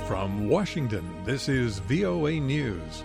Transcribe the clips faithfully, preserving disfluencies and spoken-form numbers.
From Washington, this is V O A News.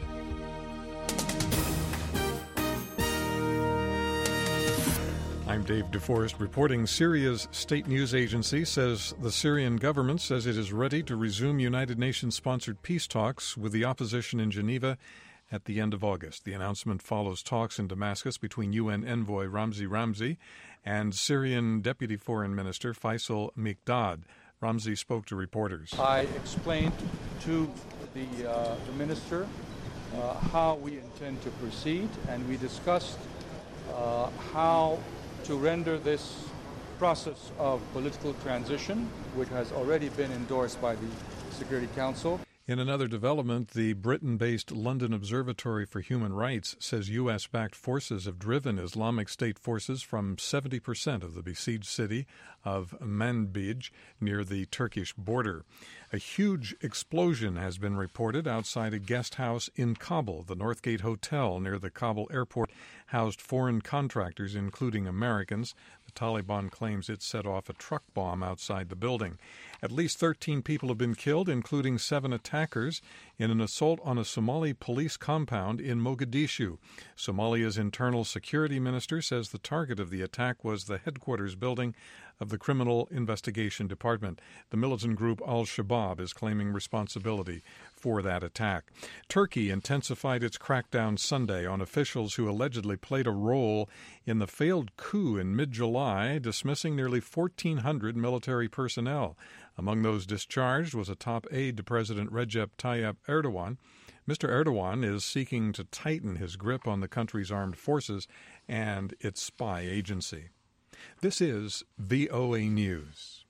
I'm Dave DeForest reporting. Syria's state news agency says the Syrian government says it is ready to resume United Nations-sponsored peace talks with the opposition in Geneva at the end of August. The announcement follows talks in Damascus between U N envoy Ramzi Ramzi and Syrian Deputy Foreign Minister Faisal Mikdad. Ramzi spoke to reporters. I explained to the, uh, the minister uh, how we intend to proceed, and we discussed uh, how to render this process of political transition, which has already been endorsed by the Security Council. In another development, the Britain-based London Observatory for Human Rights says U S-backed forces have driven Islamic State forces from seventy percent of the besieged city of Manbij near the Turkish border. A huge explosion has been reported outside a guest house in Kabul. The Northgate Hotel near the Kabul airport housed foreign contractors, including Americans. The Taliban claims it set off a truck bomb outside the building. At least thirteen people have been killed, including seven attackers, in an assault on a Somali police compound in Mogadishu. Somalia's internal security minister says the target of the attack was the headquarters building of the Criminal Investigation Department. The militant group Al-Shabaab is claiming responsibility for that attack. Turkey intensified its crackdown Sunday on officials who allegedly played a role in the failed coup in mid-July, dismissing nearly fourteen hundred military personnel. Among those discharged was a top aide to President Recep Tayyip Erdogan. Mister Erdogan is seeking to tighten his grip on the country's armed forces and its spy agency. This is V O A News.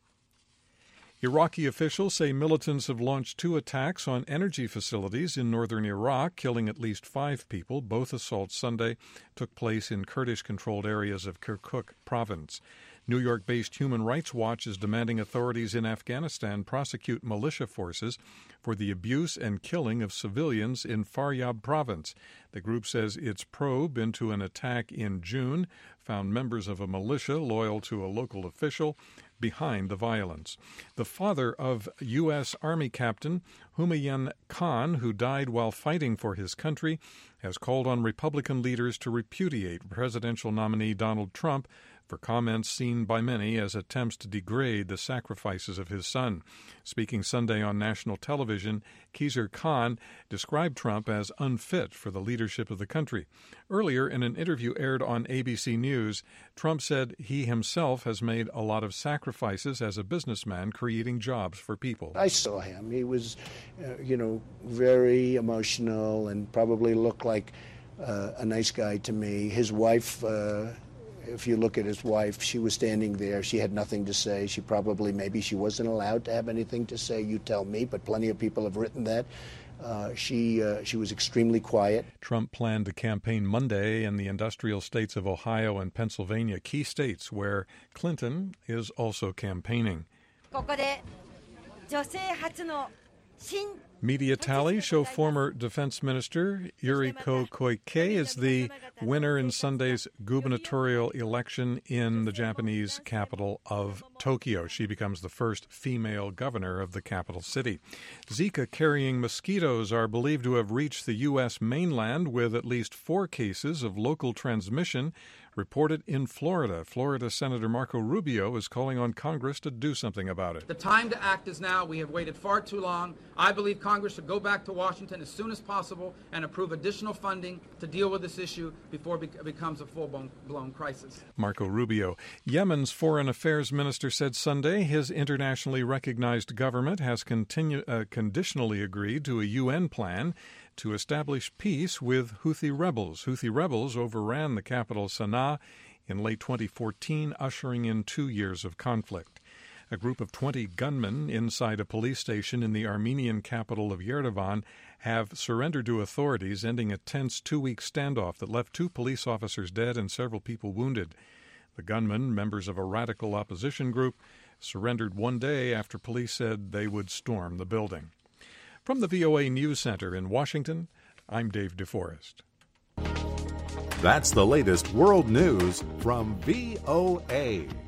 Iraqi officials say militants have launched two attacks on energy facilities in northern Iraq, killing at least five people. Both assaults Sunday took place in Kurdish-controlled areas of Kirkuk province. New York-based Human Rights Watch is demanding authorities in Afghanistan prosecute militia forces for the abuse and killing of civilians in Faryab province. The group says its probe into an attack in June found members of a militia loyal to a local official behind the violence. The father of U S. Army Captain Humayun Khan, who died while fighting for his country, has called on Republican leaders to repudiate presidential nominee Donald Trump for comments seen by many as attempts to degrade the sacrifices of his son. Speaking Sunday on national television, Khizr Khan described Trump as unfit for the leadership of the country. Earlier, in an interview aired on A B C News, Trump said he himself has made a lot of sacrifices as a businessman, creating jobs for people. I saw him. He was, uh, you know, very emotional and probably looked like uh, a nice guy to me. His wife... Uh, If you look at his wife, she was standing there. She had nothing to say. She probably, maybe she wasn't allowed to have anything to say. You tell me, but plenty of people have written that. Uh, she uh, she was extremely quiet. Trump planned to campaign Monday in the industrial states of Ohio and Pennsylvania, key states where Clinton is also campaigning. Media tally show former Defense Minister Yuriko Koike is the winner in Sunday's gubernatorial election in the Japanese capital of Tokyo. She becomes the first female governor of the capital city. Zika-carrying mosquitoes are believed to have reached the U S mainland, with at least four cases of local transmission reported in Florida. Florida Senator Marco Rubio is calling on Congress to do something about it. The time to act is now. We have waited far too long. I believe Congress should go back to Washington as soon as possible and approve additional funding to deal with this issue before it becomes a full-blown crisis. Marco Rubio. Yemen's foreign affairs minister said Sunday his internationally recognized government has continu- uh, conditionally agreed to a U N plan to establish peace with Houthi rebels. Houthi rebels overran the capital Sana'a in late twenty fourteen, ushering in two years of conflict. A group of twenty gunmen inside a police station in the Armenian capital of Yerevan have surrendered to authorities, ending a tense two-week standoff that left two police officers dead and several people wounded. The gunmen, members of a radical opposition group, surrendered one day after police said they would storm the building. From the V O A News Center in Washington, I'm Dave DeForest. That's the latest world news from V O A.